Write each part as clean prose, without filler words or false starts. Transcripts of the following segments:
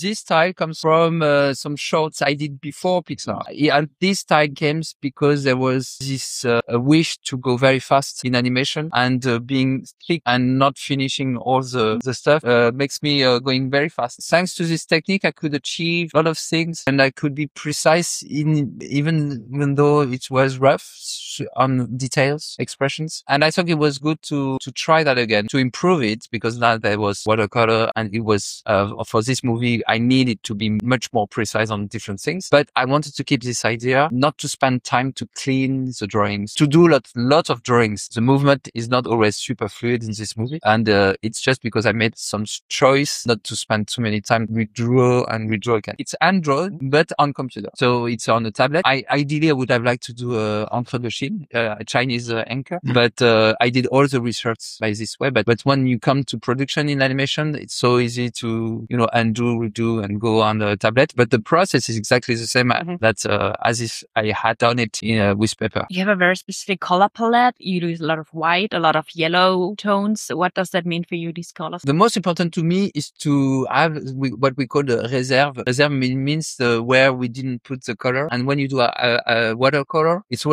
This style comes from some shorts I did before Pixar. And this style came because there was this a wish to go very fast in animation, and being strict and not finishing all the stuff makes me going very fast. Thanks to this technique, I could achieve a lot of things, and I could be precise even though it was rough on details, expressions. And I thought it was good to try that again, to improve it, because now there was watercolor, and it was for this movie I needed to be much more precise on different things. But I wanted to keep this idea, not to spend time to clean the drawings, to do lots of drawings. The movement is not always super fluid in this movie, and it's just because I made some choice not to spend too many time redraw again. It's hand drawn, but on computer, so it's on a tablet. Ideally I would have liked to do Entre deux Chines, a Chinese anchor, but I did all the research by this way. But when you come to production in animation, it's so easy to undo, redo, and go on the tablet. But the process is exactly the same that as if I had done it with paper. You have a very specific color palette. You use a lot of white, a lot of yellow tones. What does that mean for you, these colors? The most important to me is to have what we call the reserve. Reserve means where we didn't put the color. And when you do a watercolor, it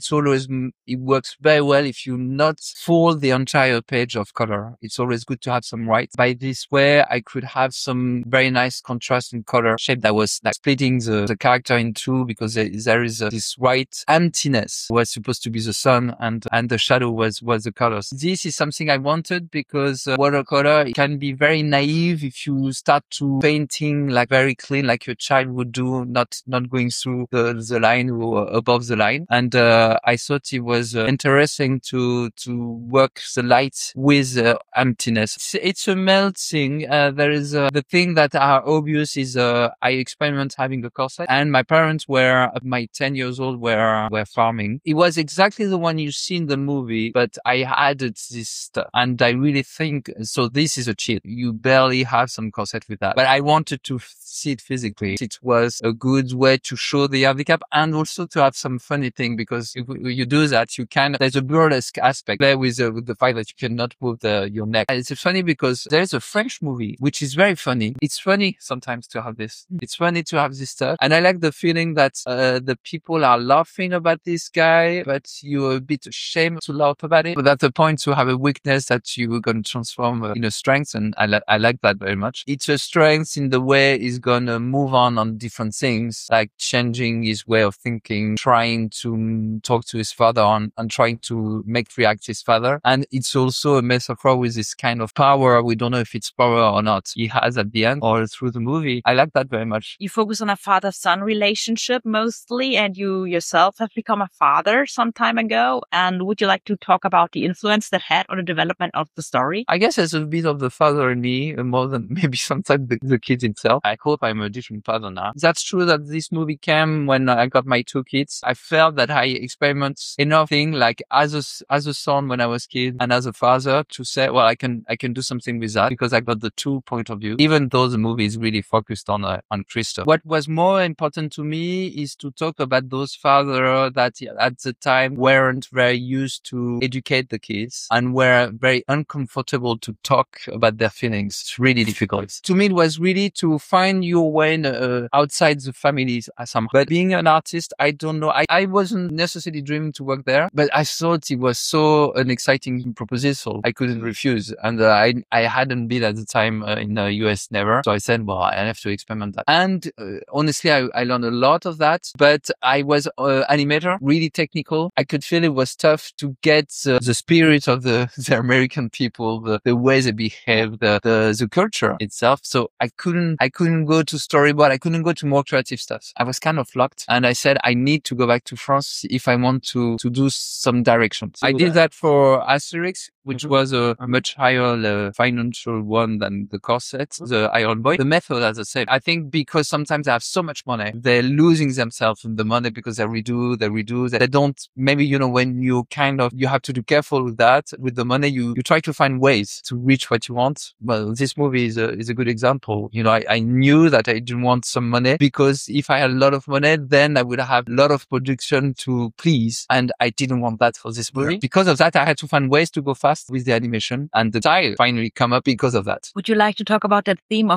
works very well if you not fill the entire page of color. It's always good to have some white. By this way, I could have some very nice contrast in color shape that was like splitting the character in two, because there is this white emptiness was supposed to be the sun, and the shadow was the colors. This is something I wanted, because watercolor can be very naive if you start to painting like very clean, like your child would do, not going through the line or above the line. And I thought it was interesting to work the light with emptiness. It's a melting. There is the thing that are obvious is I experiment having a corset, and my parents were at my 10 years old were farming. It was exactly the one you see in the movie, but I added this stuff, and I really think so. This is a cheat. You barely have some corset with that, but I wanted to see it physically. It was a good way to show the handicap, and also to have some funny thing, because if you do that, there's a burlesque aspect there with the fact that you cannot move your neck. And it's funny because there's a French movie which is very funny. It's funny sometimes to have this. It's funny to have this stuff, and I like the feeling that the people are laughing about this guy, but you're a bit ashamed to laugh about it. But at the point to have a weakness that you're going to transform in a strength, and I like that very much. It's a strength in the way he's going to move on different things, like changing his way of thinking, trying to talk to his father and trying to make react his father. And it's also a metaphor with this kind of power. We don't know if it's power or not he has at the end or through the movie. I like that very much. You focus on a father-son relationship mostly, and you yourself have become a father some time ago. And would you like to talk about the influence that had on the development of the story? I guess there's a bit of the father in me more than maybe sometimes the kid himself. I hope I'm a different father now. That's true that this movie came when I got my two kids. I felt that I experiment enough thing, like as a son when I was kid, and as a father, to say, well, I can do something with that, because I got the two point of view, even though the movie is really focused on Christophe. What was more important to me is to talk about those fathers that at the time weren't very used to educate the kids and were very uncomfortable to talk about their feelings. It's really difficult. To me, it was really to find your way outside the family somehow. But being an artist, I don't know. I wasn't necessarily dreaming to work there, but I thought it was so an exciting proposal. I couldn't refuse. And I hadn't been at the time in the US, never. So I said, well, I have to experiment that. And honestly, I learned a lot of that, but I was animator, really technical. I could feel it was tough to get the spirit of the American people, the way they behave, the culture itself. So I couldn't go to storyboard. I couldn't go to more creative stuff. I was kind of locked, and I said, I need to go back to France if I want to do some directions. I did that for Asterix, which was a much higher financial one than the corset, the Iron Boy. The method, as I said, I think because sometimes they have so much money, they're losing themselves in the money because they redo. They don't, maybe, when you have to be careful with that. With the money, you try to find ways to reach what you want. Well, this movie is a good example. I knew that I didn't want some money, because if I had a lot of money, then I would have a lot of production to please. And I didn't want that for this movie. Yeah. Because of that, I had to find ways to go fast with the animation, and the style finally come up because of that. Would you like to talk about that theme of music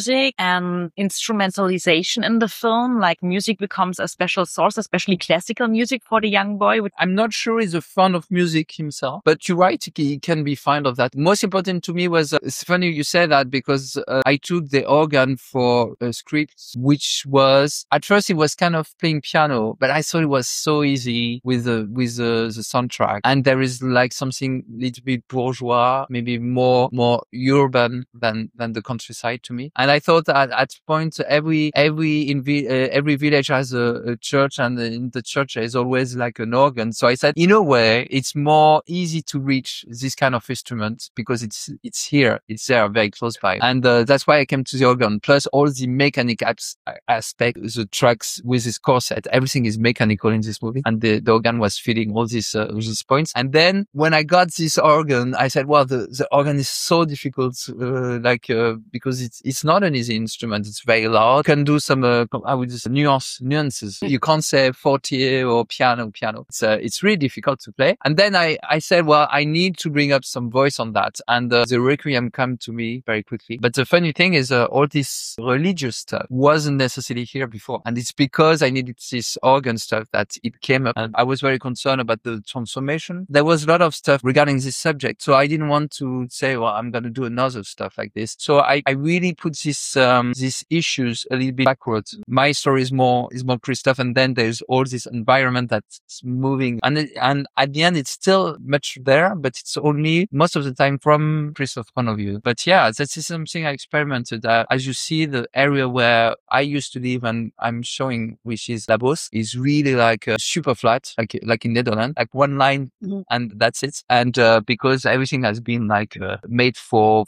music and instrumentalization in the film? Like music becomes a special source, especially classical music for the young boy. I'm not sure he's a fan of music himself, but you're right. He can be fond of that. Most important to me was, it's funny you say that because I took the organ for a script, which was, at first it was kind of playing piano, but I thought it was so easy with the soundtrack. And there is like something a little bit bourgeois, maybe more urban than the countryside to me. And I thought that at point, every village has a church, and in the church there's always like an organ. So I said, in a way, it's more easy to reach this kind of instrument because it's here, it's there, very close by. And that's why I came to the organ. Plus all the mechanic aspect, the tracks with this corset, everything is mechanical in this movie. And the organ was filling all these points. And then when I got this organ, I said, well, the organ is so difficult, because it's not an easy instrument. It's very loud. You can do some, I would just nuances. You can't say forte or piano. It's really difficult to play. And then I said, well, I need to bring up some voice on that. And the Requiem came to me very quickly. But the funny thing is, all this religious stuff wasn't necessarily here before. And it's because I needed this organ stuff that it came up. And I was very concerned about the transformation. There was a lot of stuff regarding this subject. So I didn't want to say, well, I'm going to do another stuff like this. So I really put these issues a little bit backwards. My story is more Christophe. And then there's all this environment that's moving. And at the end, it's still much there, but it's only most of the time from Christophe's point of view. But yeah, that is something I experimented. As you see, the area where I used to live and I'm showing, which is Labos, is really like super flat, like in Netherlands, like one line, and that's it. And because everything has been like made for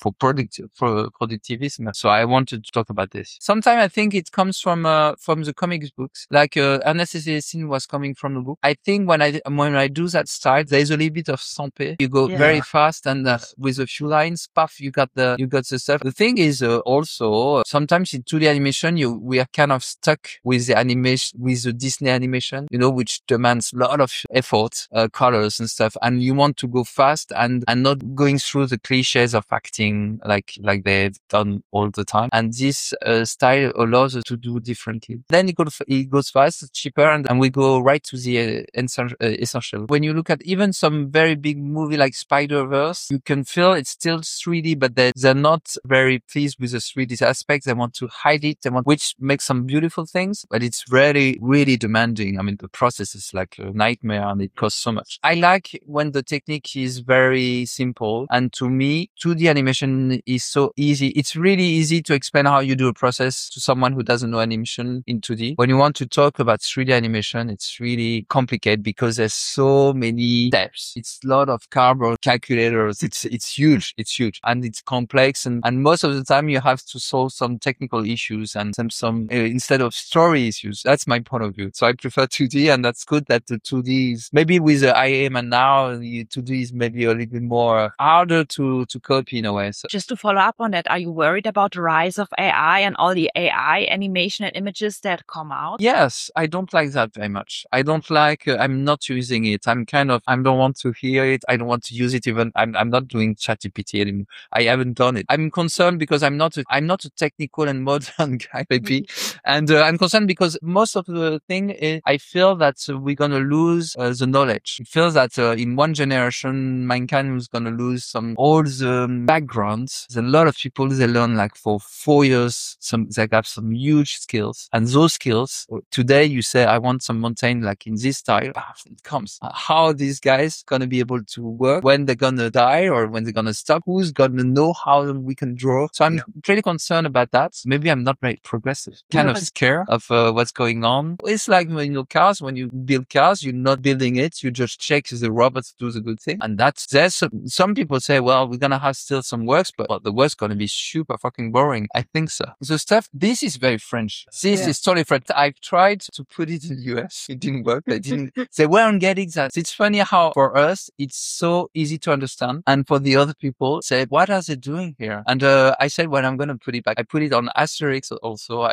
productivism. So I wanted to talk about this. Sometimes I think it comes from the comics books. Like Ernest Célestine was coming from the book. I think when I do that style, there's a little bit of Sampé. You go very fast, and with a few lines, puff, you got the stuff. The thing is also sometimes in 2D animation, we are kind of stuck with the animation, with the Disney animation, which demands a lot of effort, colors and stuff, and you want to go fast and not going through the cliches of acting like they've done all the time. And this style allows us to do differently. Then it goes fast, it's cheaper, and we go right to the essential. When you look at even some very big movie like Spider-Verse, you can feel it's still 3D, but they're not very pleased with the 3D aspect. They want to hide it, which makes some beautiful things, but it's really, really demanding. I mean, the process is like a nightmare and it costs so much. I like when the technique is very simple, and to me, 2D animation is so easy. It's really easy to explain how you do a process to someone who doesn't know animation in 2D. When you want to talk about 3D animation, it's really complicated because there's so many steps. It's a lot of cardboard calculators. It's huge. It's huge. And it's complex. And most of the time you have to solve some technical issues and some instead of story issues. That's my point of view. So I prefer 2D, and that's good that the 2D is maybe with the IM, and now the 2D is maybe a little bit more harder to copy in a way. So. Just to follow up on that, are you worried about the rise of AI and all the AI animation and images that come out? Yes, I don't like that very much. I don't like, I'm not using it. I don't want to hear it. I don't want to use it even. I'm not doing ChatGPT anymore. I haven't done it. I'm concerned because I'm not a technical and modern guy, maybe. And I'm concerned because most of the thing is, I feel that we're going to lose the knowledge. I feel that in one generation, mankind is going to lose all the backgrounds. There's a lot of people, they learn like for 4 years, they have some huge skills. And those skills, today you say, I want some mountain like in this style, it comes. How are these guys going to be able to work when they're going to die or when they're going to stop? Who's going to know how we can draw? So I'm pretty concerned about that. Maybe I'm not very progressive, kind of scared of what's going on. It's like cars, when you build cars, you're not building it. You just check if the robots do the good thing. And there's some people say, well, we're going to have still some works, but the work's going to be super fucking boring. I think so. The stuff, this is very French. This is totally French. I've tried to put it in the US. It didn't work. They weren't getting that. It's funny how for us, it's so easy to understand. And for the other people say, what are they doing here? And I said, well, I'm going to put it back. I put it on Asterix also.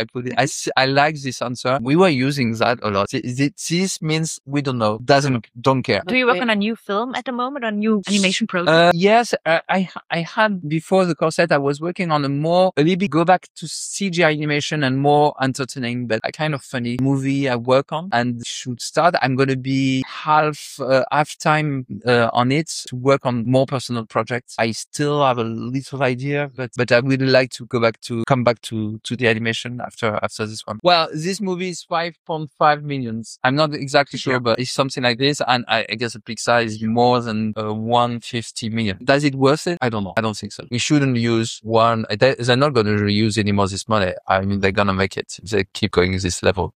I like this answer. We were using that a lot. This means we don't know. Don't care. Do you work on a new film at the moment, a new animation project? Yes, I had before the corset, I was working on a little maybe go back to CGI animation and more entertaining, but a kind of funny movie I work on and should start. I'm going to be half time on it to work on more personal projects. I still have a little idea, but I would like to come back to the animation after this one. Well, this movie is 5.5 millions. I'm not exactly sure, but it's something like this. And I guess the Pixar is more than 150 million. Does it worth it? I don't know. I don't think so. We shouldn't use one. They're not going to reuse any more this money. I mean, they're going to make it if they keep going this level.